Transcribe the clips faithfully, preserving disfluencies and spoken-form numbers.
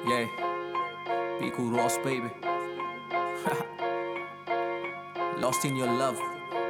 Yeah, Piku Ross, baby. Lost in your love.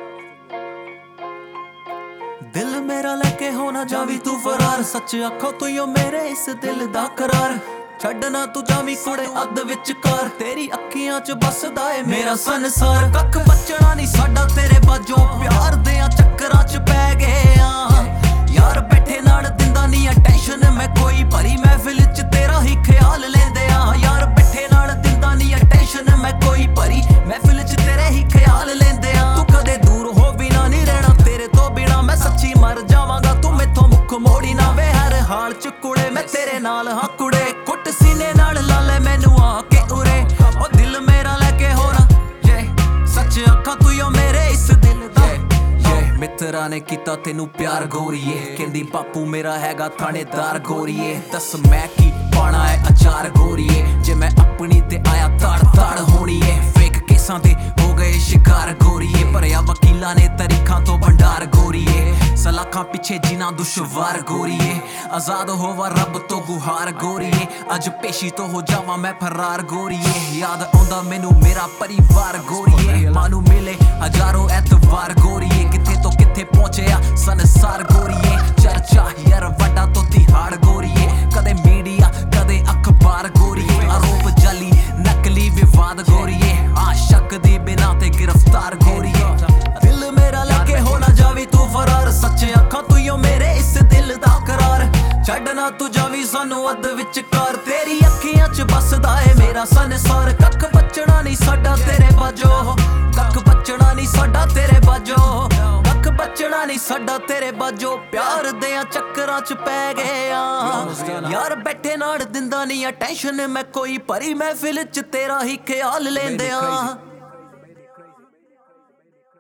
दिल मेरा लेके हो ना जावी तू फरार, सच आखो तू यो मेरे इस दिल दा करार। छड्डना तू जावी कुड़े अध विचकार, तेरी अखियां च बसदा है मेरा संसार। कख बचना नहीं साडा तेरे बाजों, प्यार देयां चक्करां च पै गए आ यार। बैठे नाल दिंदा नहीं अटेंशन मैं कोई, भरी महफिल च तेरा ही ख्याल लेंदे आ यार। बैठे नाल दिंदा नहीं अटेंशन मैं कोई, भरी महफिल च तेरे ही ख्याल लेंदे आ। तू कदे दूर हो बिना नहीं रहना, तेरे तो बिना मैं सच्ची मर जावांगा। तू मेथों मुख मोड़ी ना वे, हर हाल च कुड़े मैं तेरे नाल हां कुड़े। कुट सीने नाल ला ले मैनू आके उरे, ओ दिल मेरा लेके होना जे सच आखां तू यो मेरे इस दिल दा। मित्रा ने किता तेनू प्यार गोरीए, कहंदी बापू मेरा हैगा थानेदार गोरीए। दस मैं की पाना है अचार गोरीए, जे मैं अपनी ते आया ताड़ ताड़ होनी है। फेक केसां दे हो गए शिकार गोरीए, भरिया वकीलां ने तरीखां तो भंडार गोरीए। सलाखां पिछे जीना दुश्वार गोरीए, आजाद होवा रब तो गुहार गोरीए। अज पेशी तो हो जावा मैं फरार गोरीए, याद आउंदा मैनू मेरा परिवार गोरीए। मानू मिले हजारों एतवार गोरीए, किथे तो किथे पहुंचया संसार गोरीए। चर्चा यार वड्डा तो तिहाड़ गोरीए, कदे मीडिया कदे अखबार गोरीए। आरोप जाली नकली विवाद गोरीए, आशक दी बिना ते गिरफ्तार गोरीए। दिल मेरा लेके हो ना जावी तू फरार, सच्चे अखां तू यो मेरे इस दिल दा करार। छड्डना तू जावी सानू अध विचकार, तेरी अखियां च बसदा है मेरा संसार। कख बचना नहीं साडा तेरे बाजो, कख बचना नहीं साडा तेरे बाजो, कख बचना नहीं साडा तेरे बाजो। प्यार देयां चक्करां च पै गए आ यार। बैठे नाल दिंदा नहीं अटेंशन मैं कोई, भरी महफिल च तेरा ही ख्याल लेंदे आ।